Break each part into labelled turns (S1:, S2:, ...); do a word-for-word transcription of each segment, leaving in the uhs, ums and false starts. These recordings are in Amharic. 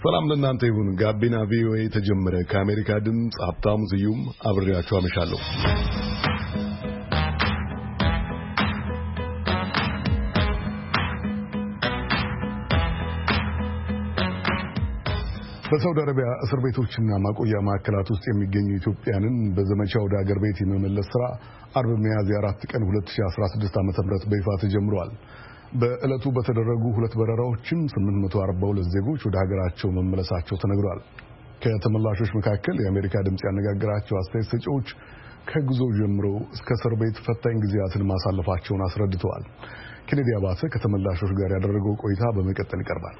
S1: ሰላም ለእናንተ ይሁን። ጋቢና ቪኦኤ ተጀመረ። ከአሜሪካ ድምጽ ሀብታሙ ስዩም አብሬያችሁ አመሻለሁ። በሳውዲ አረቢያ እስር ቤቶችና ማቆያ ማዕከላት ውስጥ የሚገኙ ኢትዮጵያንን በዘመቻ ወደ ሀገር ቤት የመመለስ ስራ አርብ ሚያዝያ አራት ቀን ሁለት ሺህ አስራ ስድስት ዓ.ም በይፋ ተጀምሯል። በእለቱ በተደረጉ ሁለት በረራዎችም ስምንት መቶ አርባ ሁለት ዜጎች ወደ ሀገራቸው መመለሳቸው ተነግሯል። ከተመላሾች መካከል የአሜሪካ ድምጽ ያነጋገራቸው አስተያየት ሰጪዎች ከጉዞ ጀምሮ እስከ እስር ቤት ፈታኝ ጊዜያትን ማሳለፋቸውን አስረድተዋል። ኬኔዲ አባተ ከተመላሾች ጋር ያደረገው ቆይታ በመቀጠል ይቀርባል።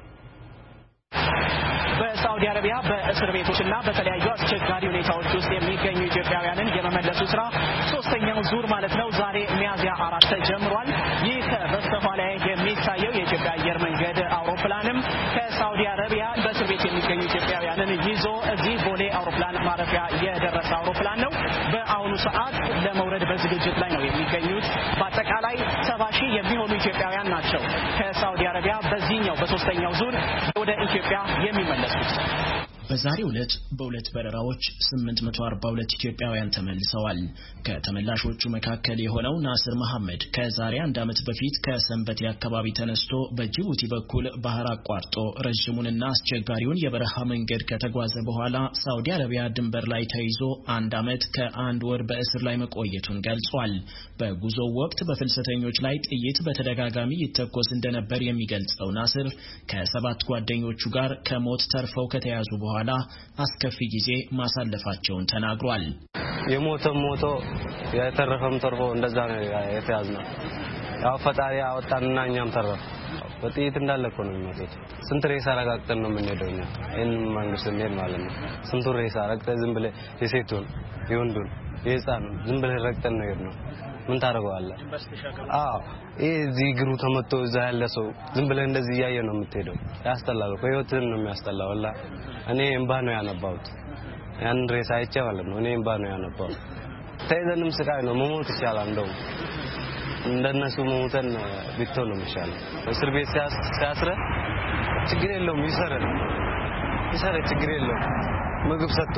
S2: በሳውዲ አረቢያ በእስር ቤቶችና በተለያዩ አስቸጋሪ ሁኔታዎች ውስጥ የሚገኙ ኢትዮጵያውያንን የመመለሱ ስራ ሶስተኛው ዙር ማለት ነው ዛሬ ሚያዝያ አራት ተጀምሯል። ይህ በስተኋላ የሚታየው የኢትዮጵያ አየር መንገድ አውሮፕላንም ከሳውዲ አረቢያ በእስር ቤት የሚገኙ ኢትዮጵያውያንን ይዞ እዚህ ቦሌ አውሮፕላን ማረፊያ የደረሰ አውሮፕላን ነው። በአሁኑ ሰዓት ለመውረድ በዝግጅት ላይ ነው የሚገኙት። በአጠቃላይ ሰባ ሺህ የሚሆኑ ኢትዮጵያውያን ናቸው ከሳውዲ አረቢያ በዚህኛው በሶስተኛው ዙር ወደ ኢትዮጵያ የሚመለሱት።
S3: በዛሬው ዕለት በሁለት በረራዎች ስምንት መቶ አርባ ሁለት ኢትዮጵያውያን ተመልሰዋል። ከተመላሾቹ መካከል የሆነው ናስር መሐመድ ከዛሬ አንድ ዓመት በፊት ከሰንበቴ አካባቢ ተነስቶ በጅቡቲ በኩል ባህር አቋርጦ ረጅሙንና አስቸጋሪውን የበረሃ መንገድ ከተጓዘ በኋላ ሳውዲ አረቢያ ድንበር ላይ ተይዞ አንድ ዓመት ከአንድ ወር በእስር ላይ መቆየቱን ገልጿል። በጉዞው ወቅት በፍልሰተኞች ላይ ጥይት በተደጋጋሚ ይተኮስ እንደነበር የሚገልጸው ናስር ከሰባት ጓደኞቹ ጋር ከሞት ተርፈው ከተያዙ በኋላ አስከፊ ጊዜ ማሳለፋቸውን ተናግሯል።
S4: የሞተም ሞቶ የተረፈም ተርፎ እንደዛ ነው የተያዝነው። ያው ፈጣሪ አወጣንና እኛም ተረፈ። በጥይት እንዳለ እኮ ነው የሚመጡት። ስንት ሬሳ ረጋግጠን ነው የምንሄደው እኛ ይሄን መንግስት እንዴት ማለት ነው። ስንት ሬሳ ረግጠን ዝም ብለ የሴቱን የወንዱን የህፃኑን ዝም ብለ ረግጠን ነው የሄድነው። ምን ታረጋዋለህ? አዎ እዚህ ግሩ ተመቶ እዛ ያለ ሰው ዝም ብለ እንደዚህ ያየ ነው የምትሄደው። ያስጠላል እኮ ህይወትን ነው የሚያስጠላው። ወላ እኔ እንባ ነው ያነባሁት ያን ሬሳ አይቼ ማለት ነው። እኔ እንባ ነው ያነባሁት። ተይዘንም ስቃይ ነው መሞት ይቻላል። እንደው እንደነሱ መሞተን ቢተው ነው የሚሻለው። እስር ቤት ሲያስረ ችግር የለውም ይሰረ ይሰረ ችግር የለውም። ምግብ ሰጥቶ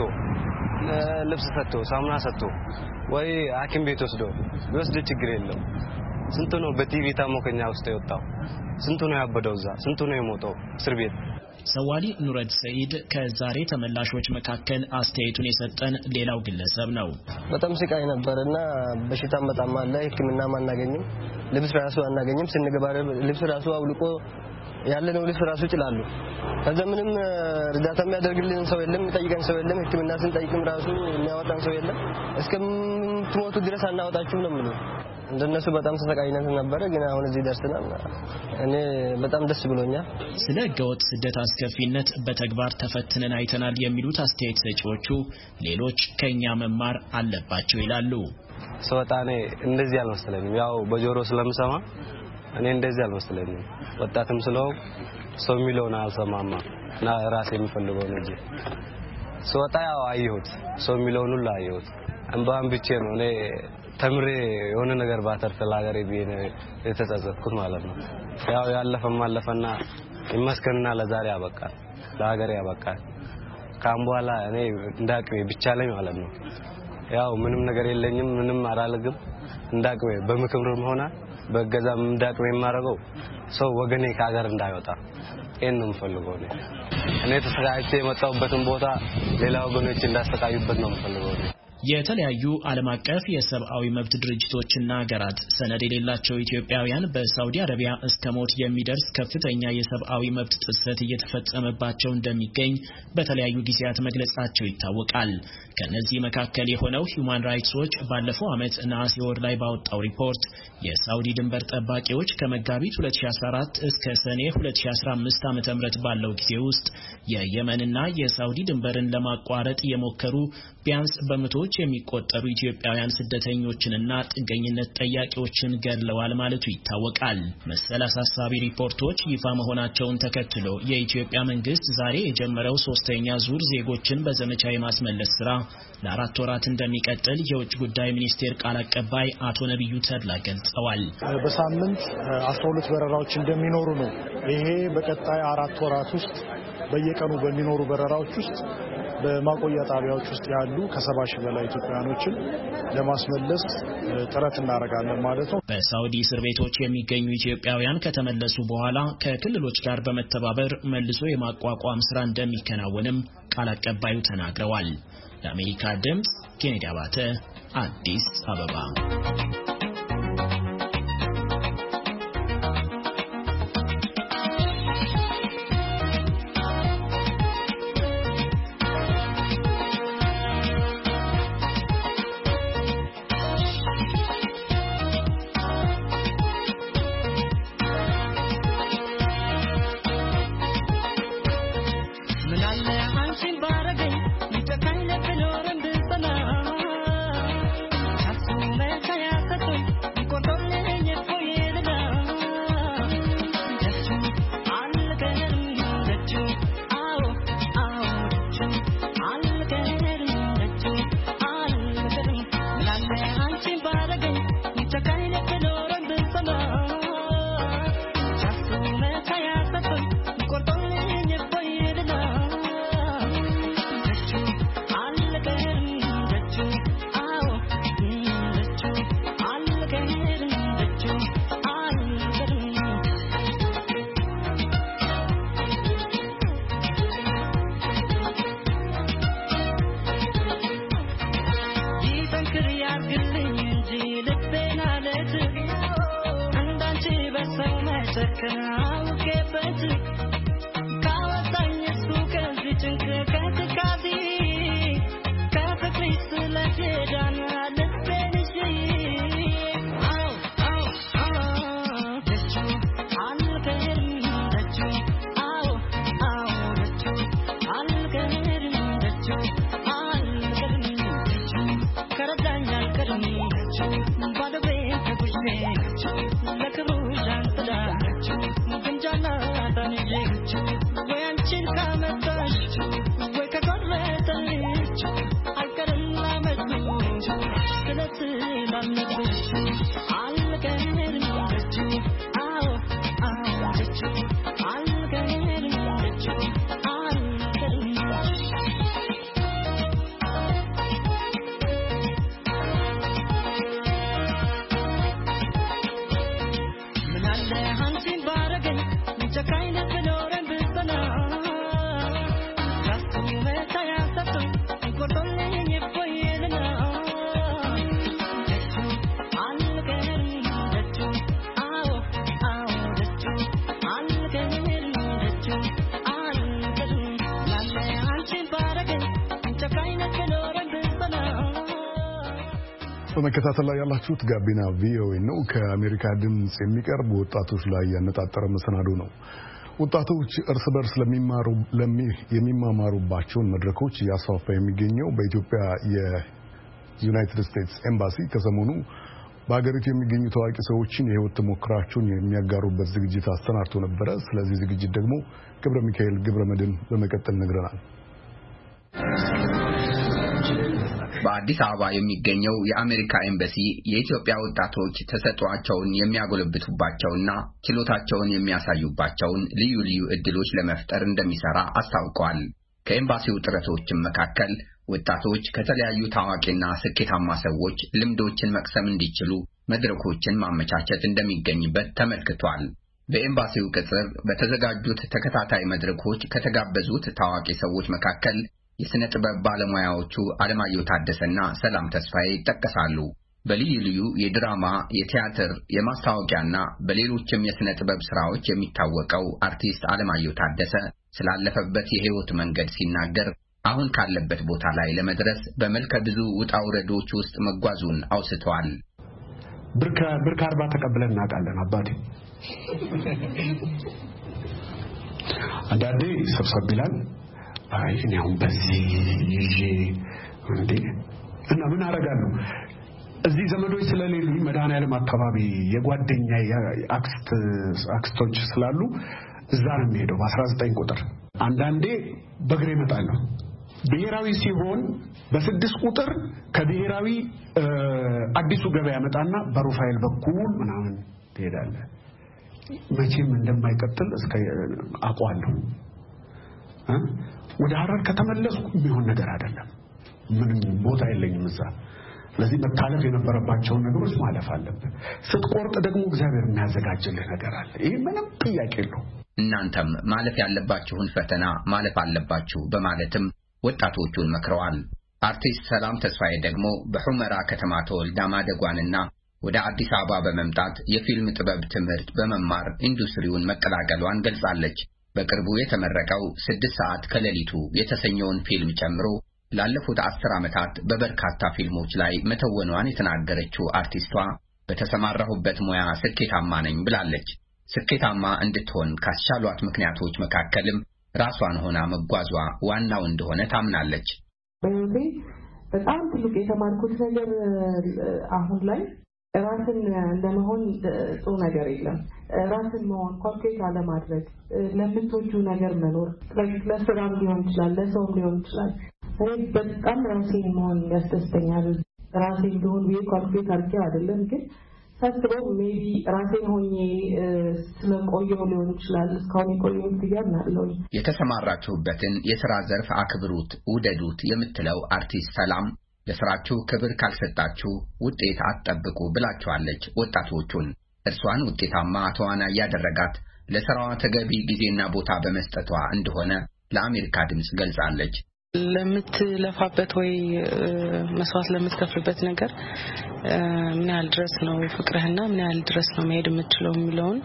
S4: ልብስ ሰጥቶ ሳሙና ሰጥቶ ወይ ሐኪም ቤት ወስዶ ወስደ ችግር የለውም። ስንቱ ነው በቲቪ ታሞከኛ ውስጥ የወጣው? ስንቱ ነው ያበደው? እዛ ስንቱ ነው የሞተው እስር ቤት?
S3: ሰዋሊ ኑረድ ሰይድ ከዛሬ ተመላሾች መካከል አስተያየቱን የሰጠን ሌላው ግለሰብ ነው።
S5: በጣም ስቃይ ነበርና በሽታ መጣም አለ። ሕክምና ማናገኝም፣ ልብስ ራሱ አናገኝም። ስንገባ ልብስ ራሱ አውልቆ ያለነው ልብስ ራሱ ይችላሉ። ከዛ ምንም እርዳታ የሚያደርግልን ሰው የለም፣ የሚጠይቀን ሰው የለም። ሕክምና ስንጠይቅም ራሱ የሚያወጣን ሰው የለም። እስከምትሞቱ ድረስ አናወጣችሁም ነው የሚሉት። እንደነሱ በጣም ተሰቃይነት ነበር። ግን አሁን እዚህ ደርሰናል። እኔ በጣም ደስ ብሎኛል።
S3: ስለ ህገወጥ ስደት አስከፊነት በተግባር ተፈትነን አይተናል የሚሉት አስተያየት ሰጪዎቹ ሌሎች ከኛ መማር አለባቸው ይላሉ።
S4: ሰውጣኔ እንደዚህ አልመሰለኝም። ያው በጆሮ ስለምሰማ እኔ እንደዚህ አልመሰለኝም። ወጣትም ስለው ሰው የሚለውን አልሰማማ እና ራሴ የሚፈልገው ነው እንጂ ሰውጣ ያው አየሁት፣ ሰው የሚለውን ሁሉ አየሁት። እንባን ብቻ ነው እኔ ተምሬ የሆነ ነገር ባተርፍ ለሀገሬ ቢነ የተጸጸትኩት ማለት ነው። ያው ያለፈም አለፈና ይመስገንና ለዛሬ ያበቃል፣ ለሀገሬ ያበቃል። ካም በኋላ እኔ እንዳቅሜ ብቻ ላይ ማለት ነው። ያው ምንም ነገር የለኝም፣ ምንም አላልግም። እንዳቅሜ በምክምርም ሆነ በገዛም እንዳቅሜ የማረገው ሰው ወገኔ ከሀገር እንዳይወጣ ይሄን ነው የምፈልገው። እኔ እኔ ተሰቃይቼ የመጣሁበትን ቦታ ሌላ ወገኖች እንዳስተቃዩበት ነው የምፈልገው።
S3: የተለያዩ ዓለም አቀፍ የሰብአዊ መብት ድርጅቶችና ሀገራት ሰነድ የሌላቸው ኢትዮጵያውያን በሳውዲ አረቢያ እስከ ሞት የሚደርስ ከፍተኛ የሰብአዊ መብት ጥሰት እየተፈጸመባቸው እንደሚገኝ በተለያዩ ጊዜያት መግለጻቸው ይታወቃል። ከነዚህ መካከል የሆነው ሂዩማን ራይትስ ዎች ባለፈው ዓመት ነሐሴ ወር ላይ ባወጣው ሪፖርት የሳውዲ ድንበር ጠባቂዎች ከመጋቢት ሁለት ሺህ አስራ አራት እስከ ሰኔ ሁለት ሺህ አስራ አምስት ዓመተ ምህረት ባለው ጊዜ ውስጥ የየመንና የሳውዲ ድንበርን ለማቋረጥ የሞከሩ ቢያንስ በመቶዎች የሚቆጠሩ ኢትዮጵያውያን ስደተኞችንና ጥገኝነት ጠያቂዎችን ገድለዋል ማለቱ ይታወቃል። መሰል አሳሳቢ ሪፖርቶች ይፋ መሆናቸውን ተከትሎ የኢትዮጵያ መንግስት ዛሬ የጀመረው ሶስተኛ ዙር ዜጎችን በዘመቻ የማስመለስ ስራ ለአራት ወራት እንደሚቀጥል የውጭ ጉዳይ ሚኒስቴር ቃል አቀባይ አቶ ነብዩ ተድላ ገልጸዋል።
S6: በሳምንት አስራ ሁለት በረራዎች እንደሚኖሩ ነው። ይሄ በቀጣይ አራት ወራት ውስጥ በየቀኑ በሚኖሩ በረራዎች ውስጥ በማቆያ ጣቢያዎች ውስጥ ያሉ ከሰባ ሺህ በላይ ኢትዮጵያውያኖችን ለማስመለስ ጥረት እናደርጋለን ማለት ነው።
S3: በሳውዲ እስር ቤቶች የሚገኙ ኢትዮጵያውያን ከተመለሱ በኋላ ከክልሎች ጋር በመተባበር መልሶ የማቋቋም ስራ እንደሚከናወንም ቃል አቀባዩ ተናግረዋል። ለአሜሪካ ድምፅ ኬኔዲ አባተ አዲስ አበባ።
S1: በመከታተል ላይ ያላችሁት ጋቢና ቪኦኤ ነው። ከአሜሪካ ድምጽ የሚቀርብ ወጣቶች ላይ ያነጣጠረ መሰናዶ ነው። ወጣቶች እርስ በርስ ለሚማሩ የሚማማሩባቸውን መድረኮች ያስፋፋ የሚገኘው በኢትዮጵያ የዩናይትድ ስቴትስ ኤምባሲ ከሰሞኑ በሀገሪቱ የሚገኙ ታዋቂ ሰዎችን የህይወት ተሞክራቸውን የሚያጋሩበት ዝግጅት አሰናድቶ ነበረ። ስለዚህ ዝግጅት ደግሞ ገብረ ሚካኤል ገብረ መድን በመቀጠል ነግረናል።
S7: በአዲስ አበባ የሚገኘው የአሜሪካ ኤምባሲ የኢትዮጵያ ወጣቶች ተሰጥኦአቸውን የሚያጎለብቱባቸውና ችሎታቸውን የሚያሳዩባቸውን ልዩ ልዩ እድሎች ለመፍጠር እንደሚሰራ አስታውቋል። ከኤምባሲው ጥረቶች መካከል ወጣቶች ከተለያዩ ታዋቂና ስኬታማ ሰዎች ልምዶችን መቅሰም እንዲችሉ መድረኮችን ማመቻቸት እንደሚገኝበት ተመልክቷል። በኤምባሲው ቅጽር በተዘጋጁት ተከታታይ መድረኮች ከተጋበዙት ታዋቂ ሰዎች መካከል የስነ ጥበብ ባለሙያዎቹ አለማየሁ ታደሰና ሰላም ተስፋዬ ይጠቀሳሉ። በልዩ ልዩ የድራማ፣ የቲያትር፣ የማስታወቂያና በሌሎችም የስነ ጥበብ ስራዎች የሚታወቀው አርቲስት አለማየሁ ታደሰ ስላለፈበት የህይወት መንገድ ሲናገር አሁን ካለበት ቦታ ላይ ለመድረስ በመልከ ብዙ ውጣ ውረዶች ውስጥ መጓዙን አውስተዋል።
S8: ብርካ ብርካ አርባ ተቀብለን እናውቃለን። አባቴ አንዳንዴ ሰብሰብ ይላል። አይ እኔ አሁን በዚህ ይዤ እንዴ እና ምን አደርጋለሁ? እዚህ ዘመዶች ስለሌሉኝ መድኃኔዓለም አካባቢ የጓደኛ አክስት አክስቶች ስላሉ እዛ ነው የሚሄደው በአስራ ዘጠኝ ቁጥር። አንዳንዴ በእግሬ እመጣለሁ። ብሔራዊ ሲሆን በስድስት ቁጥር ከብሔራዊ አዲሱ ገበያ መጣና በሩፋኤል በኩል ምናምን ትሄዳለህ። መቼም እንደማይቀጥል እስከ አቋለሁ። ወደ ሐረር ከተመለስኩ የሚሆን ነገር አይደለም ምንም ቦታ የለኝም እዛ ለዚህ መታለፍ የነበረባቸው ነገሮች ማለፍ አለበት ስትቆርጥ ደግሞ እግዚአብሔር የሚያዘጋጅልህ ነገር አለ ይሄ ምንም ጥያቄ የለው
S7: እናንተም ማለፍ ያለባችሁን ፈተና ማለፍ አለባችሁ በማለትም ወጣቶቹን መክረዋል አርቲስት ሰላም ተስፋዬ ደግሞ በሁመራ ከተማ ተወልዳ ማደጓንና ወደ አዲስ አበባ በመምጣት የፊልም ጥበብ ትምህርት በመማር ኢንዱስትሪውን መቀላቀሏን ገልጻለች በቅርቡ የተመረቀው ስድስት ሰዓት ከሌሊቱ የተሰኘውን ፊልም ጨምሮ ላለፉት አስር ዓመታት በበርካታ ፊልሞች ላይ መተወኗን የተናገረችው አርቲስቷ በተሰማራሁበት ሙያ ስኬታማ ነኝ ብላለች ስኬታማ እንድትሆን ካስቻሏት ምክንያቶች መካከልም ራሷን ሆና መጓዟ ዋናው እንደሆነ ታምናለች
S9: በህይወቴ በጣም ትልቅ የተማርኩት ነገር አሁን ላይ ራስን እንደመሆን ጥሩ ነገር የለም ራስን መሆን ኮንክሪት አለማድረግ ለምትወጁ ነገር መኖር ለስራም ሊሆን ይችላል ለሰውም ሊሆን ይችላል እኔ በጣም ራሴን መሆን ያስደስተኛል ራሴን ቢሆን ቢሆን ኮንክሪት አድርጌ አይደለም ግን ሳስበው ሜቢ ራሴን ሆኜ ስለቆየው ሊሆን ይችላል እስካሁን የቆየሁት ይገርማል
S7: የተሰማራችሁበትን የሥራ ዘርፍ አክብሩት ውደዱት የምትለው አርቲስት ሰላም ለሥራችሁ ክብር ካልሰጣችሁ ውጤት አትጠብቁ ብላችኋለች ወጣቶቹን እርሷን ውጤታማ ተዋናይ ያደረጋት ለሥራዋ ተገቢ ጊዜና ቦታ በመስጠቷ እንደሆነ ለአሜሪካ ድምጽ ገልጻለች
S10: ለምትለፋበት ወይ መስዋዕት ለምትከፍልበት ነገር ምን ያህል ድረስ ነው ፍቅርህና ምን ያህል ድረስ ነው መሄድ የምትችለው የሚለውን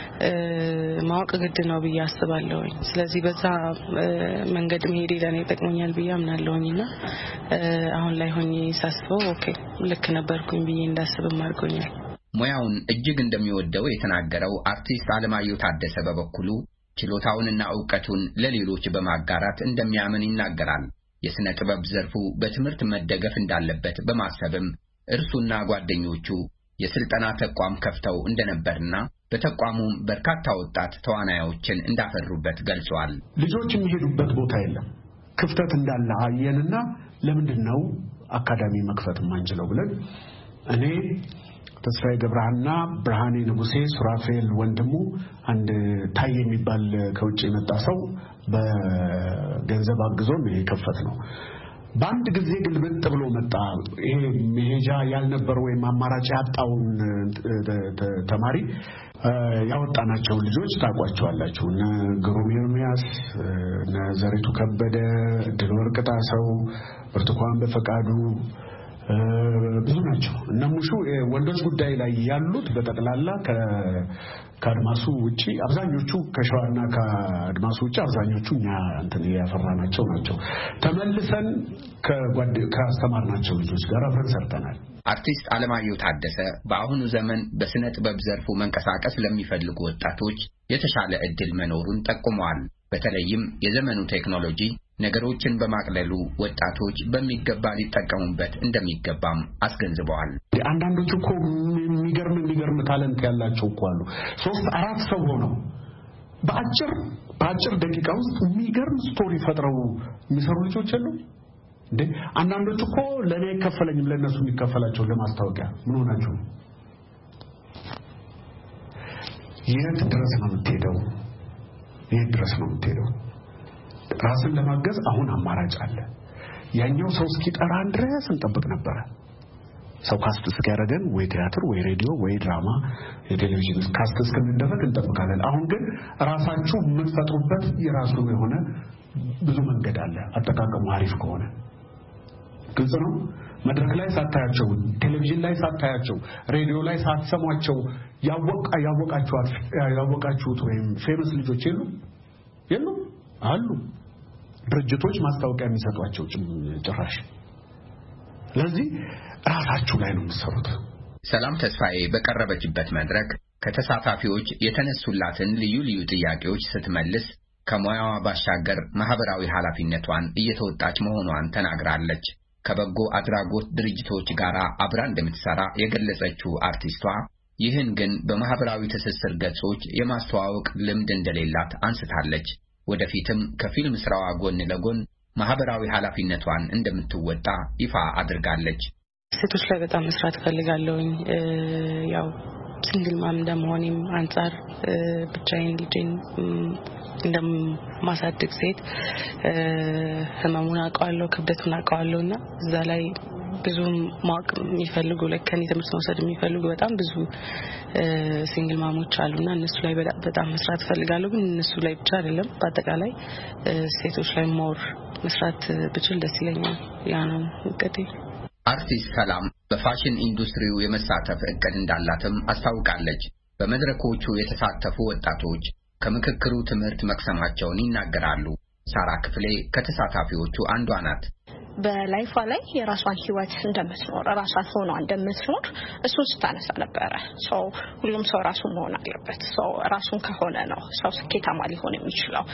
S10: ማወቅ ግድ ነው ብዬ አስባለሁ ስለዚህ በዛ መንገድ መሄድ ለኔ ጠቅሞኛል ብዬ አምናለሁኝና አሁን ላይ ሆኜ ሳስበው ኦኬ ልክ ነበርኩኝ ብዬ እንዳስብም አድርጎኛል
S7: ሙያውን እጅግ እንደሚወደው የተናገረው አርቲስት አለማየሁ ታደሰ በበኩሉ ችሎታውንና ዕውቀቱን ለሌሎች በማጋራት እንደሚያምን ይናገራል የሥነ ጥበብ ዘርፉ በትምህርት መደገፍ እንዳለበት በማሰብም እርሱና ጓደኞቹ የስልጠና ተቋም ከፍተው እንደነበርና በተቋሙም በርካታ ወጣት ተዋናዮችን እንዳፈሩበት ገልጿል
S8: ልጆች የሚሄዱበት ቦታ የለም ክፍተት እንዳለ አየንና ለምንድነው አካዳሚ መክፈት ማንችለው ብለን እኔ ተስፋዬ ገብረሃና ብርሃኔ ንጉሴ ሱራፌል ወንድሙ አንድ ታይ የሚባል ከውጭ የመጣ ሰው በገንዘብ አግዞን የከፈት ነው በአንድ ጊዜ ግልብጥ ብሎ መጣ ይሄ መሄጃ ያልነበረው ወይ አማራጭ ያጣውን ተማሪ ያወጣናቸው ልጆች ታቋቸዋላችሁ እነ ግሩም ኤርሚያስ እነ ዘሪቱ ከበደ ድልወርቅ ጣሰው ብርቱካን በፈቃዱ ብዙ ናቸው እነሙሹ ወንዶች ጉዳይ ላይ ያሉት በተቀላላ ከአድማሱ ውጪ አብዛኞቹ ከሸዋና ከአድማሱ ውጪ አብዛኞቹ እኛ እንትን ያፈራናቸው ናቸው ተመልሰን ከጓድ ከአስተማርናቸው ልጆች ጋር አብረን ሰርተናል
S7: አርቲስት አለማየሁ ታደሰ በአሁኑ ዘመን በስነ ጥበብ ዘርፉ መንቀሳቀስ ለሚፈልጉ ወጣቶች የተሻለ እድል መኖሩን ጠቁመዋል በተለይም የዘመኑ ቴክኖሎጂ ነገሮችን በማቅለሉ ወጣቶች በሚገባ ሊጠቀሙበት እንደሚገባም አስገንዝበዋል
S8: አንዳንዶቹ እኮ የሚገርም የሚገርም ታለንት ያላቸው እኮ አሉ ሶስት አራት ሰው ሆነው በአጭር በአጭር ደቂቃ ውስጥ የሚገርም ስቶሪ ፈጥረው የሚሰሩ ልጆች አሉ እንዴ አንዳንዶቹ እኮ ለኔ ከፈለኝም ለነሱ የሚከፈላቸው ለማስታወቂያ ምን ሆናችሁ የት ድረስ ነው የምትሄደው የት ድረስ ነው የምትሄደው ራስን ለማገዝ አሁን አማራጭ አለ ያኛው ሰው እስኪጠራን ድረስ እንጠብቅ ነበር ሰው ካስት እስኪያደርገን ወይ ቲያትር ወይ ሬዲዮ ወይ ድራማ የቴሌቪዥን ካስት እስከሚደረግ እንጠብቃለን አሁን ግን ራሳችሁ የምትፈጥሩበት የራሱ የሆነ ብዙ መንገድ አለ አጠቃቀሙ አሪፍ ከሆነ ግልጽ ነው መድረክ ላይ ሳታያቸው ቴሌቪዥን ላይ ሳታያቸው ሬዲዮ ላይ ሳትሰሟቸው ያወቃ ያወቃችኋት ያወቃችሁት ወይም ፌመስ ልጆች የሉ የሉ አሉ ድርጅቶች ማስታወቂያ የሚሰጧቸው ጭራሽ ለዚህ ራሳችሁ ላይ ነው የምትሰሩት
S7: ሰላም ተስፋዬ በቀረበችበት መድረክ ከተሳታፊዎች የተነሱላትን ልዩ ልዩ ጥያቄዎች ስትመልስ ከሙያዋ ባሻገር ማህበራዊ ኃላፊነቷን እየተወጣች መሆኗን ተናግራለች ከበጎ አድራጎት ድርጅቶች ጋር አብራ እንደምትሰራ የገለጸችው አርቲስቷ ይህን ግን በማህበራዊ ትስስር ገጾች የማስተዋወቅ ልምድ እንደሌላት አንስታለች ወደፊትም ከፊልም ስራዋ ጎን ለጎን ማህበራዊ ኃላፊነቷን እንደምትወጣ ይፋ አድርጋለች
S10: ሴቶች ላይ በጣም መስራት ፈልጋለሁኝ ያው ሲንግል ማም እንደመሆኔም አንፃር ብቻዬን ልጄን እንደማሳድግ ሴት ህመሙን አውቀዋለሁ ክብደቱን አውቀዋለሁና እዛ ላይ ብዙ ማቅ የሚፈልጉ ለከኒ ትምህርት መውሰድ የሚፈልጉ በጣም ብዙ ሲንግል ማሞች አሉና እነሱ ላይ በጣም መስራት ፈልጋለሁ ግን እነሱ ላይ ብቻ አይደለም በአጠቃላይ ሴቶች ላይ ሞር መስራት ብችል ደስ ይለኛል ያ ነው እንግዲህ
S7: አርቲስት ሰላም በፋሽን ኢንዱስትሪው የመሳተፍ እቅድ እንዳላትም አስታውቃለች በመድረኮቹ የተሳተፉ ወጣቶች ከምክክሩ ትምህርት መቅሰማቸውን ይናገራሉ ሳራ ክፍሌ ከተሳታፊዎቹ አንዷ ናት
S11: በላይፏ ላይ የራሷን ህይወት እንደምትኖር ራሷን ሆኖ እንደምትኖር እሱ ስታነሳ ነበር ሶ ሁሉም ሰው ራሱን መሆን አለበት ሶ ራሱን ከሆነ ነው ሰው ስኬታማ ሊሆን የሚችለው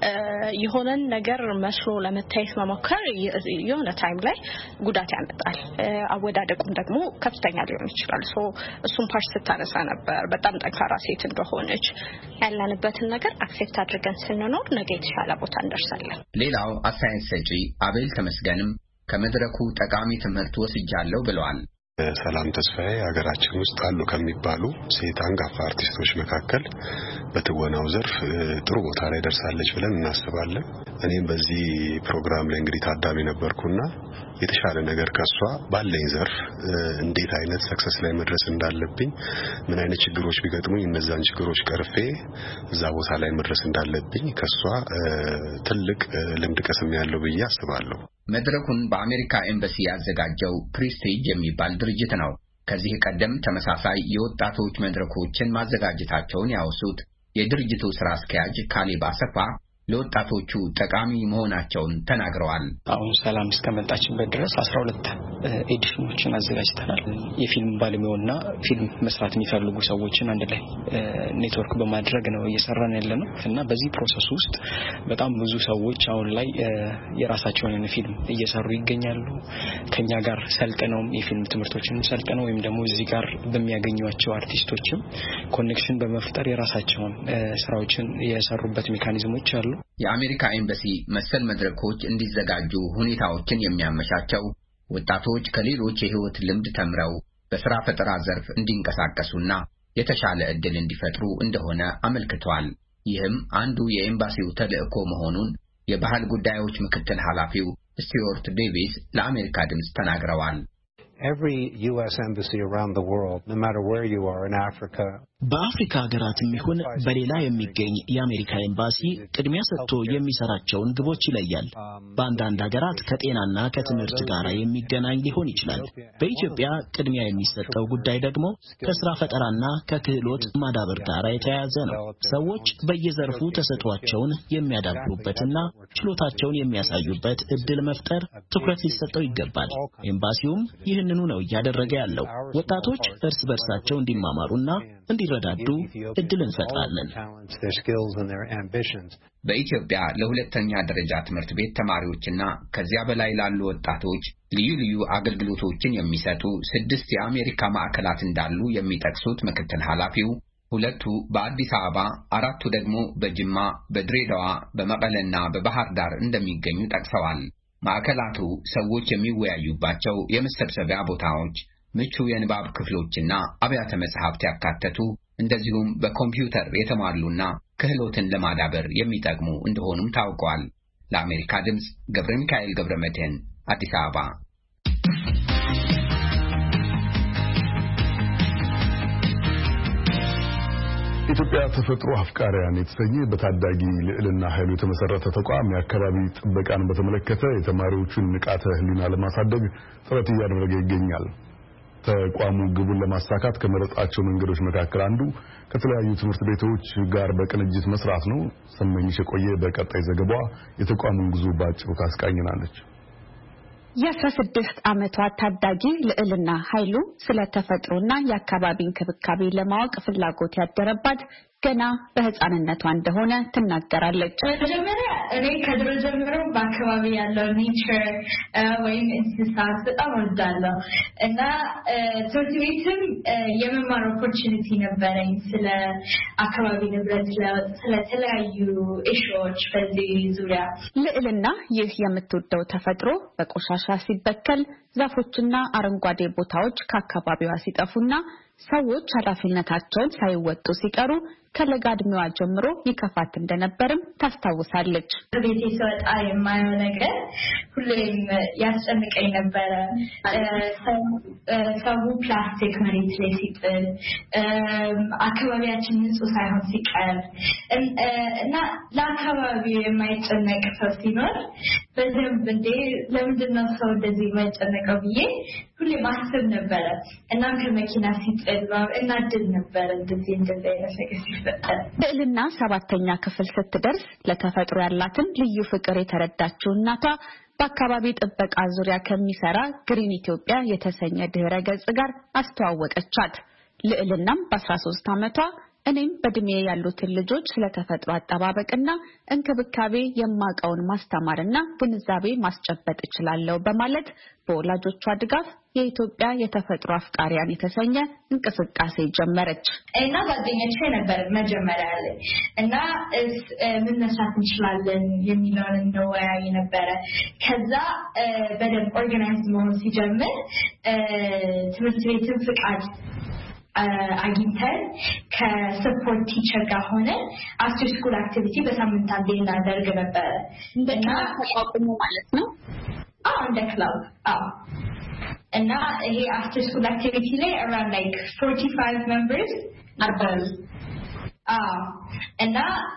S11: የሆነን ነገር መስሎ ለመታየት መሞከር የሆነ ታይም ላይ ጉዳት ያመጣል አወዳደቁም ደግሞ ከፍተኛ ሊሆን ይችላል ሶ እሱን ፓርት ስታነሳ ነበር በጣም ጠንካራ ሴት እንደሆነች ያለንበትን ነገር አክሴፕት አድርገን ስንኖር ነገ የተሻለ ቦታ እንደርሳለን
S7: ሌላው አሳይንስ ሰጪ አቤል ተመስገንም ከመድረኩ ጠቃሚ ትምህርት ወስጃለሁ ብለዋል
S12: ሰላም ተስፋዬ ሀገራችን ውስጥ አሉ ከሚባሉ ሴት አንጋፋ አርቲስቶች መካከል በትወናው ዘርፍ ጥሩ ቦታ ላይ ደርሳለች ብለን እናስባለን እኔም በዚህ ፕሮግራም ላይ እንግዲህ ታዳሚ ነበርኩና የተሻለ ነገር ከሷ ባለኝ ዘርፍ እንዴት አይነት ሰክሰስ ላይ መድረስ እንዳለብኝ ምን አይነት ችግሮች ቢገጥሙኝ እነዛን ችግሮች ቀርፌ እዛ ቦታ ላይ መድረስ እንዳለብኝ ከሷ ትልቅ ልምድ ቀስሜያለሁ ብዬ አስባለሁ
S7: መድረኩን በአሜሪካ ኤምባሲ ያዘጋጀው ፕሪስቲጅ የሚባል ድርጅት ነው ከዚህ ቀደም ተመሳሳይ የወጣቶች መድረኮችን ማዘጋጀታቸውን ያወሱት የድርጅቱ ስራ አስኪያጅ ካሌብ አሰፋ ለወጣቶቹ ጠቃሚ መሆናቸውን ተናግረዋል
S13: አሁን ሰላም እስከመጣችበት ድረስ አስራ ሁለት ኤዲሽኖችን አዘጋጅተናል የፊልም ባለሙያና ፊልም መስራት የሚፈልጉ ሰዎችን አንድ ላይ ኔትወርክ በማድረግ ነው እየሰራን ያለነው እና በዚህ ፕሮሰስ ውስጥ በጣም ብዙ ሰዎች አሁን ላይ የራሳቸውን ፊልም እየሰሩ ይገኛሉ ከኛ ጋር ሰልጥነው የፊልም ትምህርቶችን ሰልጥነው ወይም ደግሞ እዚህ ጋር በሚያገኙዋቸው አርቲስቶችም ኮኔክሽን በመፍጠር የራሳቸውን ስራዎችን የሰሩበት ሜካኒዝሞች አሉ
S7: የአሜሪካ ኤምባሲ መሰል መድረኮች እንዲዘጋጁ ሁኔታዎችን የሚያመቻቸው ወጣቶች ከሌሎች የህይወት ልምድ ተምረው በስራ ፈጠራ ዘርፍ እንዲንቀሳቀሱና የተሻለ ዕድል እንዲፈጥሩ እንደሆነ አመልክቷል ይህም አንዱ የኤምባሲው ተልእኮ መሆኑን የባህል ጉዳዮች ምክትል ኃላፊው ስቲዩአርት ዴቪስ ለአሜሪካ ድምጽ ተናግረዋል
S14: Every U S embassy around the world, no matter where you are in Africa,
S3: በአፍሪካ ሀገራትም ይሁን በሌላ የሚገኝ የአሜሪካ ኤምባሲ ቅድሚያ ሰጥቶ የሚሰራቸውን ግቦች ይለያል በአንዳንድ ሀገራት ከጤናና ከትምህርት ጋር የሚገናኝ ሊሆን ይችላል በኢትዮጵያ ቅድሚያ የሚሰጠው ጉዳይ ደግሞ ከስራ ፈጠራና ከክህሎት ማዳበር ጋር የተያያዘ ነው ሰዎች በየዘርፉ ተሰጥቷቸውን የሚያዳብሩበትና ችሎታቸውን የሚያሳዩበት እድል መፍጠር ትኩረት ሊሰጠው ይገባል ኤምባሲውም ይህንኑ ነው እያደረገ ያለው ወጣቶች እርስ በርሳቸው እንዲማማሩና እንዲረዳዱ እድል እንፈጥራለን
S7: በኢትዮጵያ ለሁለተኛ ደረጃ ትምህርት ቤት ተማሪዎችና ከዚያ በላይ ላሉ ወጣቶች ልዩ ልዩ አገልግሎቶችን የሚሰጡ ስድስት የአሜሪካ ማዕከላት እንዳሉ የሚጠቅሱት ምክትል ኃላፊው ሁለቱ በአዲስ አበባ አራቱ ደግሞ በጅማ በድሬዳዋ በመቀለና በባህር ዳር እንደሚገኙ ጠቅሰዋል ማዕከላቱ ሰዎች የሚወያዩባቸው የመሰብሰቢያ ቦታዎች ምቹ የንባብ ክፍሎችና አብያተ መጻሕፍት ያካተቱ እንደዚሁም በኮምፒውተር የተሟሉና ክህሎትን ለማዳበር የሚጠቅሙ እንደሆኑም ታውቋል ለአሜሪካ ድምጽ ገብረ ሚካኤል ገብረ መድህን አዲስ አበባ
S1: ኢትዮጵያ ተፈጥሮ አፍቃሪያን የተሰኘ በታዳጊ ልዕልና ኃይሉ የተመሰረተ ተቋም የአካባቢ ጥበቃን በተመለከተ የተማሪዎቹን ንቃተ ህሊና ለማሳደግ ጥረት እያደረገ ይገኛል ተቋሙ ግቡን ለማሳካት ከመረጣቸው መንገዶች መካከል አንዱ ከተለያዩ ትምህርት ቤቶች ጋር በቅንጅት መስራት ነው ሰመኝሽ የቆየ በቀጣይ ዘገባዋ የተቋሙን ጉዞ ባጭሩ ታስቃኝናለች
S15: የአስራ ስድስት ዓመቷ ታዳጊ ልዕልና ኃይሉ ስለ ተፈጥሮና የአካባቢ እንክብካቤ ለማወቅ ፍላጎት ያደረባት ገና በህፃንነቷ እንደሆነ ትናገራለች
S16: መጀመሪያ እኔ ከድሮ ጀምሮ በአካባቢ ያለው ኔቸር ወይም እንስሳት በጣም ወዳለሁ እና ትምህርት ቤትም የመማር ኦፖርቹኒቲ ነበረኝ ስለ አካባቢ ንብረት ስለ ተለያዩ ኢሹዎች በዚህ ዙሪያ
S15: ልዕልና ይህ የምትወደው ተፈጥሮ በቆሻሻ ሲበከል ዛፎችና አረንጓዴ ቦታዎች ከአካባቢዋ ሲጠፉና ሰዎች ኃላፊነታቸውን ሳይወጡ ሲቀሩ ከለጋ ዕድሜዋ ጀምሮ ይከፋት እንደነበርም ታስታውሳለች።
S16: ቤቴ ስወጣ የማየው ነገር ሁሌም ያስጨንቀኝ ነበረ። ሰው ፕላስቲክ መሬት ላይ ሲጥል፣ አካባቢያችን ንጹህ ሳይሆን ሲቀር እና ለአካባቢው የማይጨነቅ ሰው ሲኖር በደንብ እንዴ ለምንድን ነው ሰው እንደዚህ የማይጨነቀው ብዬ ሁሌ ማሰብ ነበረ። እናም ከመኪና ሲጥል እናድል ነበረ እንደዚህ እንደዚህ አይነት ነገር ሲፈጠር።
S15: ልዕልና ሰባተኛ ክፍል ስትደርስ ለተፈጥሮ ያላትን ልዩ ፍቅር የተረዳችው እናቷ በአካባቢ ጥበቃ ዙሪያ ከሚሰራ ግሪን ኢትዮጵያ የተሰኘ ድህረ ገጽ ጋር አስተዋወቀቻት። ልዕልናም በአስራ ሶስት ዓመቷ እኔም በእድሜ ያሉትን ልጆች ስለተፈጥሮ አጠባበቅና እንክብካቤ የማቀውን ማስተማርና ግንዛቤ ማስጨበጥ እችላለሁ በማለት በወላጆቿ ድጋፍ የኢትዮጵያ የተፈጥሮ አፍቃሪያን የተሰኘ እንቅስቃሴ ጀመረች።
S16: እና ጓደኞቼ ነበር መጀመሪያ ላይ እና ምን መስራት እንችላለን የሚለውን እንወያይ ነበረ። ከዛ በደንብ ኦርጋናይዝ መሆን ሲጀምር ትምህርት ቤትን ፍቃድ አግኝተን ከሰፖርት ቲቸር ጋር ሆነ አፍተር ስኩል አክቲቪቲ በሳምንት አንዴ እናደርግ ነበር።
S15: እንደና ተቋቁሞ ማለት ነው።
S16: አዎ እንደ ክለብ። አዎ እና ይሄ አፍተር ስኩል አክቲቪቲ ላይ around like forty-five members ነበር። አዎ እና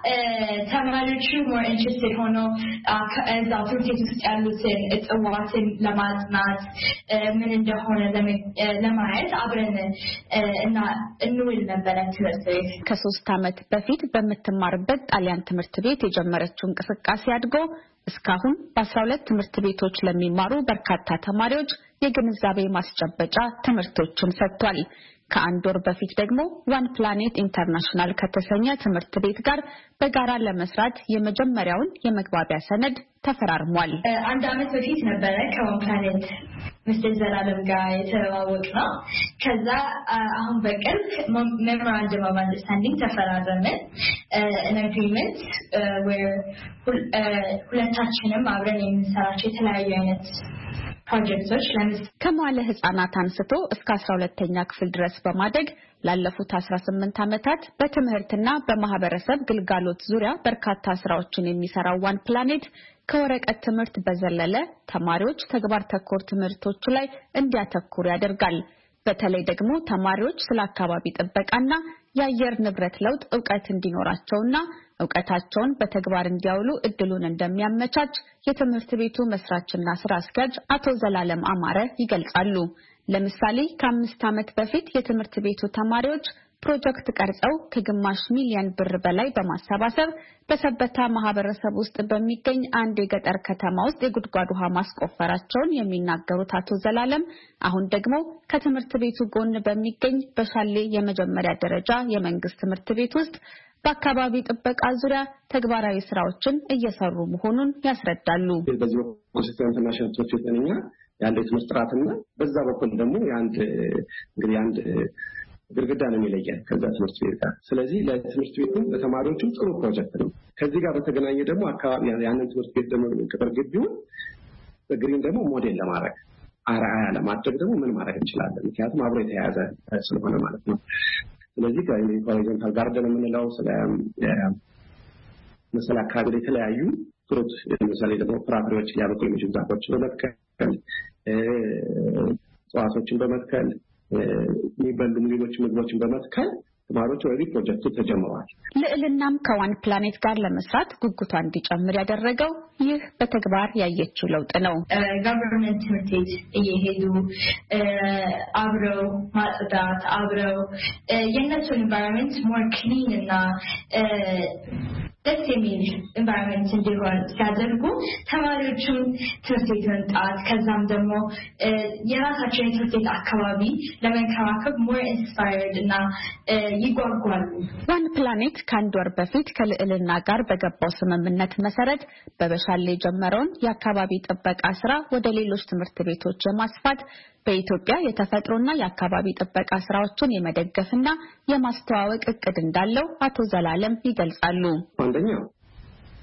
S16: ተማሪዎቹ more interested ሆኖ እዛው ትምህርት ቤት ውስጥ ያሉትን እጽዋትን ለማጥናት ምን እንደሆነ ለማየት አብረን እና እንውል ነበር ትምህርት ቤት።
S15: ከሶስት ዓመት በፊት በምትማርበት ጣሊያን ትምህርት ቤት የጀመረችው እንቅስቃሴ አድጎ እስካሁን በአስራ ሁለት ትምህርት ቤቶች ለሚማሩ በርካታ ተማሪዎች የግንዛቤ ማስጨበጫ ትምህርቶችን ሰጥቷል። ከአንድ ወር በፊት ደግሞ ዋን ፕላኔት ኢንተርናሽናል ከተሰኘ ትምህርት ቤት ጋር በጋራ ለመስራት የመጀመሪያውን የመግባቢያ ሰነድ ተፈራርሟል።
S16: አንድ አመት በፊት ነበረ ከዋን ፕላኔት ሚስተር ዘላለም ጋር የተዋወቅነው። ከዛ አሁን በቅርብ ሜሞራንደም ኦፍ አንደርስታንዲንግ ተፈራረምን an agreement where ሁለታችንም አብረን የምንሰራቸው የተለያዩ አይነት ፕሮጀክቶች
S15: ከመዋለ ህጻናት አንስቶ እስከ አስራ ሁለተኛ ክፍል ድረስ በማደግ ላለፉት አስራ ስምንት ዓመታት በትምህርትና በማህበረሰብ ግልጋሎት ዙሪያ በርካታ ስራዎችን የሚሰራው ዋን ፕላኔት ከወረቀት ትምህርት በዘለለ ተማሪዎች ተግባር ተኮር ትምህርቶች ላይ እንዲያተኩሩ ያደርጋል። በተለይ ደግሞ ተማሪዎች ስለ አካባቢ ጥበቃና የአየር ንብረት ለውጥ ዕውቀት እንዲኖራቸውና ዕውቀታቸውን በተግባር እንዲያውሉ እድሉን እንደሚያመቻች የትምህርት ቤቱ መስራችና ስራ አስኪያጅ አቶ ዘላለም አማረ ይገልጻሉ። ለምሳሌ ከአምስት ዓመት በፊት የትምህርት ቤቱ ተማሪዎች ፕሮጀክት ቀርጸው ከግማሽ ሚሊዮን ብር በላይ በማሰባሰብ በሰበታ ማህበረሰብ ውስጥ በሚገኝ አንድ የገጠር ከተማ ውስጥ የጉድጓድ ውሃ ማስቆፈራቸውን የሚናገሩት አቶ ዘላለም አሁን ደግሞ ከትምህርት ቤቱ ጎን በሚገኝ በሻሌ የመጀመሪያ ደረጃ የመንግስት ትምህርት ቤት ውስጥ በአካባቢ ጥበቃ ዙሪያ ተግባራዊ ስራዎችን እየሰሩ መሆኑን ያስረዳሉ።
S17: በዚህ ኮንሲስተንት ኢንተርናሽናል ትምህርት ቤት ነኝ ያለው ትምህርት ጥራትና በዛ በኩል ደግሞ ያንድ እንግዲህ አንድ ግርግዳ ነው የሚለየን ከዛ ትምህርት ቤት ጋር። ስለዚህ ለትምህርት ቤቱ ለተማሪዎቹም ጥሩ ፕሮጀክት ነው። ከዚህ ጋር በተገናኘ ደግሞ አካባቢ ያንን ትምህርት ቤት ደግሞ ቅጥር ግቢውን በግሪን ደግሞ ሞዴል ለማድረግ አርአያ ለማድረግ ደግሞ ምን ማድረግ እንችላለን? ምክንያቱም አብሮ የተያያዘ ስለሆነ ማለት ነው። ስለዚህ ከሆሪዞንታል ጋርደን የምንለው ስለ መሰል አካባቢ ላይ የተለያዩ ፍሩት ለምሳሌ ደግሞ ፍራፍሬዎች ሊያበቁ የሚችሉ ዛፎችን በመትከል እጽዋቶችን በመትከል የሚበሉ ሌሎች ምግቦችን በመትከል ተማሪዎች ወደ ፕሮጀክቱ ተጀምረዋል።
S15: ልዕልናም ከዋን ፕላኔት ጋር ለመስራት ጉጉቷ እንዲጨምር ያደረገው ይህ በተግባር ያየችው ለውጥ ነው።
S16: ገቨርንመንት ትምህርት ቤት እየሄዱ አብረው ማጽዳት አብረው የእነሱን ኢንቫይሮንመንት ሞር ክሊን እና ደስ የሚል ኢንቫይሮንመንት እንዲሆን ሲያደርጉ ተማሪዎቹም ትምህርት ቤት መምጣት ከዛም ደግሞ የራሳቸውን የትምህርት ቤት አካባቢ ለመንከባከብ ሞር ኢንስፓየርድ እና ይጓጓሉ።
S15: ዋን ፕላኔት ከአንድ ወር በፊት ከልዕልና ጋር በገባው ስምምነት መሰረት በበሻሌ የጀመረውን የአካባቢ ጥበቃ ስራ ወደ ሌሎች ትምህርት ቤቶች የማስፋት በኢትዮጵያ የተፈጥሮና የአካባቢ ጥበቃ ስራዎችን የመደገፍና የማስተዋወቅ እቅድ እንዳለው አቶ ዘላለም ይገልጻሉ።
S17: አንደኛው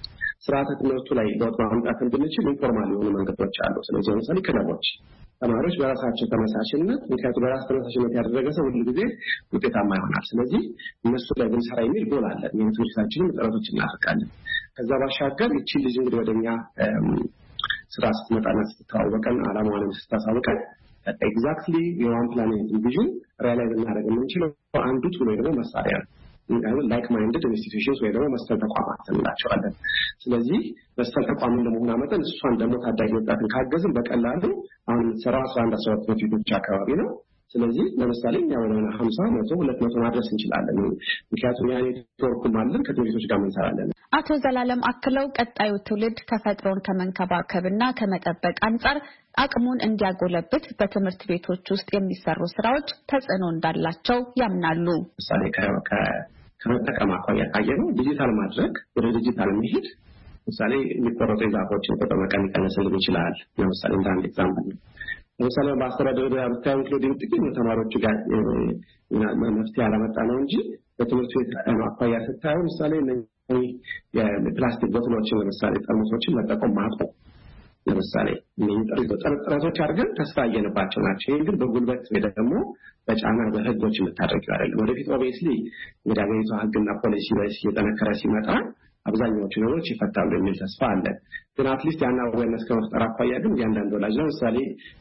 S17: ስርዓተ ትምህርቱ ላይ ለውጥ ማምጣት እንድንችል ኢንፎርማል የሆኑ መንገዶች አሉ። ስለዚህ ለምሳሌ ክለቦች ተማሪዎች በራሳቸው ተነሳሽነት ምክንያቱም በራስ ተነሳሽነት ያደረገ ሰው ሁሉ ጊዜ ውጤታማ ይሆናል። ስለዚህ እነሱ ላይ ብንሰራ የሚል ጎል አለ። የትምህርታችንን ጥረቶች እናደርጋለን። ከዛ ባሻገር እቺ ልጅ እንግዲህ ወደኛ ስራ ስትመጣና ስትተዋወቀን አላማዋንም ስታሳውቀን ኤግዛክትሊ የዋን ፕላኔት ቪዥን ሪያላይዝ እናደርግ የምንችለው አንዱ ቱሎ ደግሞ መሳሪያ ነው። ላይክ ማይንድድ ኢንስቲትዩሽንስ ወይ ደግሞ መሰል ተቋማት እንላቸዋለን። ስለዚህ መሰል ተቋም እንደመሆኑ መጠን እሷን ደግሞ ታዳጊ ወጣትን ካገዝን በቀላሉ አሁን የምትሰራው አስራ አንድ አስራ ሁለት ትምህርት አካባቢ ነው። ስለዚህ ለምሳሌ እኛ ወደ ሀምሳ መቶ ሁለት መቶ ማድረስ እንችላለን። ምክንያቱም ያ ኔትወርክ ማለት ከትምህርቶች ጋር እንሰራለን።
S15: አቶ ዘላለም አክለው ቀጣዩ ትውልድ ተፈጥሮን ከመንከባከብና ከመጠበቅ አንጻር አቅሙን እንዲያጎለብት በትምህርት ቤቶች ውስጥ የሚሰሩ ስራዎች ተጽዕኖ እንዳላቸው ያምናሉ።
S17: ለምሳሌ ከመጠቀም አኳያ ካየነው ዲጂታል ማድረግ ወደ ዲጂታል መሄድ ለምሳሌ የሚቆረጡ ዛፎችን ቁጥር መቀነስ ሊቀንስልን ይችላል። ለምሳሌ እንደ አንድ ኤግዛምፕል ነው። ለምሳሌ በአስተዳደር ደረጃ ብታዩ ኢንክሉዲንግ ጥቂት ተማሪዎች ጋር መፍትሄ ያላመጣ ነው እንጂ በትምህርት ቤት አኳያ ስታዩ ለምሳሌ የፕላስቲክ ቦትሎችን ለምሳሌ ጠርሙሶችን መጠቀም ማቆም ለምሳሌ እነዚህ ጥረቶች አድርገን ተስፋ እየነባቸው ናቸው። ይሄ ግን በጉልበት ወይ ደግሞ በጫና በህጎች የምታደርጊው አይደለም። ወደፊት ኦብቪየስሊ እንግዲህ አገሪቷ ህግና ፖሊሲ ላይ እየጠነከረ ሲመጣ አብዛኛዎቹ ነገሮች ይፈታሉ የሚል ተስፋ አለ። ግን አትሊስት ያን አዌርነስ ከመፍጠር አኳያ ግን እያንዳንዱ ወላጅ ለምሳሌ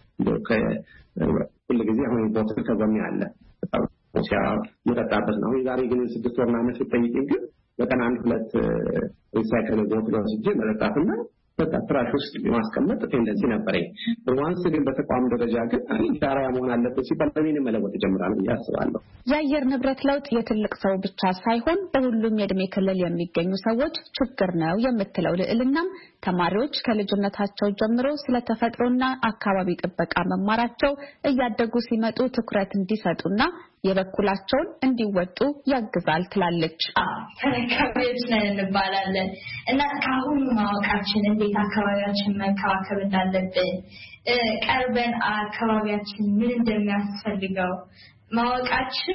S17: ሁሉ ጊዜ አሁን ቦትል ከጎን ያለ በጣም መጠጣበት ነው። ዛሬ ግን ስድስት ወር ዓመት ሲጠይቅኝ ግን በቀን አንድ ሁለት ሪሳይክል ቦትል ወስጄ መጠጣትና በቃ ፍራሽ ውስጥ ማስቀመጥ ቴንደንሲ ነበረኝ። ዋንስ ግን በተቋም ደረጃ ግን ዳራያ መሆን አለበት ሲባል በምን መለወጥ ጀምራል ብዬ አስባለሁ።
S15: የአየር ንብረት ለውጥ የትልቅ ሰው ብቻ ሳይሆን በሁሉም የእድሜ ክልል የሚገኙ ሰዎች ችግር ነው የምትለው ልዕልናም ተማሪዎች ከልጅነታቸው ጀምሮ ስለ ተፈጥሮና አካባቢ ጥበቃ መማራቸው እያደጉ ሲመጡ ትኩረት እንዲሰጡና የበኩላቸውን እንዲወጡ ያግዛል ትላለች።
S16: ተረካቢዎች ነን እንባላለን እና ከአሁኑ ማወቃችን እንዴት አካባቢያችን መንከባከብ እንዳለብን ቀርበን አካባቢያችን ምን እንደሚያስፈልገው ማወቃችን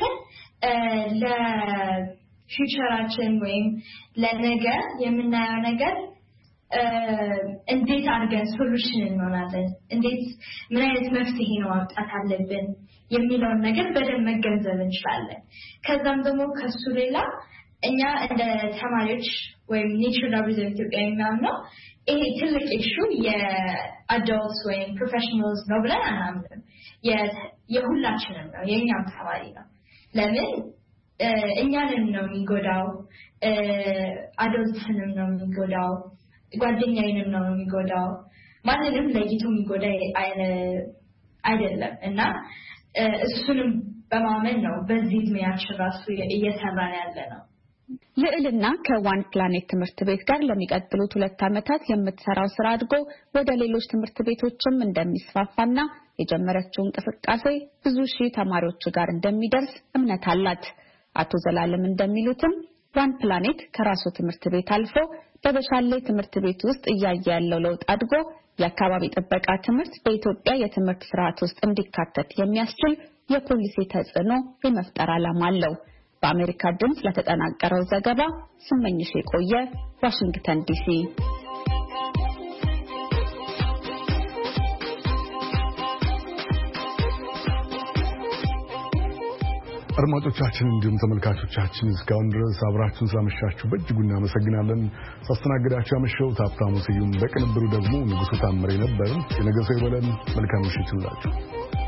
S16: ለፊውቸራችን ወይም ለነገ የምናየው ነገር እንዴት አድርገን ሶሉሽን እንሆናለን፣ እንዴት ምን አይነት መፍትሄ ነው ማምጣት አለብን የሚለውን ነገር በደንብ መገንዘብ እንችላለን። ከዛም ደግሞ ከሱ ሌላ እኛ እንደ ተማሪዎች ወይም ኔቸር ላብዝ ኢትዮጵያ የሚያምነው ይሄ ትልቅ ኢሹ የአዳልትስ ወይም ፕሮፌሽናልስ ነው ብለን አናምንም። የሁላችንም ነው፣ የእኛም ተማሪ ነው። ለምን እኛንም ነው የሚጎዳው፣ አዳልትስንም ነው የሚጎዳው፣ ጓደኛዬንም ነው የሚጎዳው፣ ማንንም ለይቶ የሚጎዳ አይደለም እና እሱንም በማመን ነው በዚህ እድሜያችን ራሱ እየሰራን ያለ ነው።
S15: ልዕልና ከዋን ፕላኔት ትምህርት ቤት ጋር ለሚቀጥሉት ሁለት ዓመታት የምትሰራው ስራ አድጎ ወደ ሌሎች ትምህርት ቤቶችም እንደሚስፋፋና የጀመረችው እንቅስቃሴ ብዙ ሺህ ተማሪዎች ጋር እንደሚደርስ እምነት አላት። አቶ ዘላለም እንደሚሉትም ዋን ፕላኔት ከራሱ ትምህርት ቤት አልፎ በበሻሌ ትምህርት ቤት ውስጥ እያየ ያለው ለውጥ አድጎ የአካባቢ ጥበቃ ትምህርት በኢትዮጵያ የትምህርት ስርዓት ውስጥ እንዲካተት የሚያስችል የፖሊሲ ተጽዕኖ የመፍጠር ዓላማ አለው። በአሜሪካ ድምጽ ለተጠናቀረው ዘገባ ስመኝሽ የቆየ ዋሽንግተን ዲሲ።
S1: አድማጮቻችን እንዲሁም ተመልካቾቻችን እስካሁን ድረስ አብራችሁን ስላመሻችሁ በእጅጉ እናመሰግናለን። ሳስተናግዳችሁ ያመሸሁት ሀብታሙ ስዩም፣ በቅንብሩ ደግሞ ንጉሱ ታምሬ ነበር። የነገ ሰው ይበለን። መልካም ምሽት ይሁንላችሁ።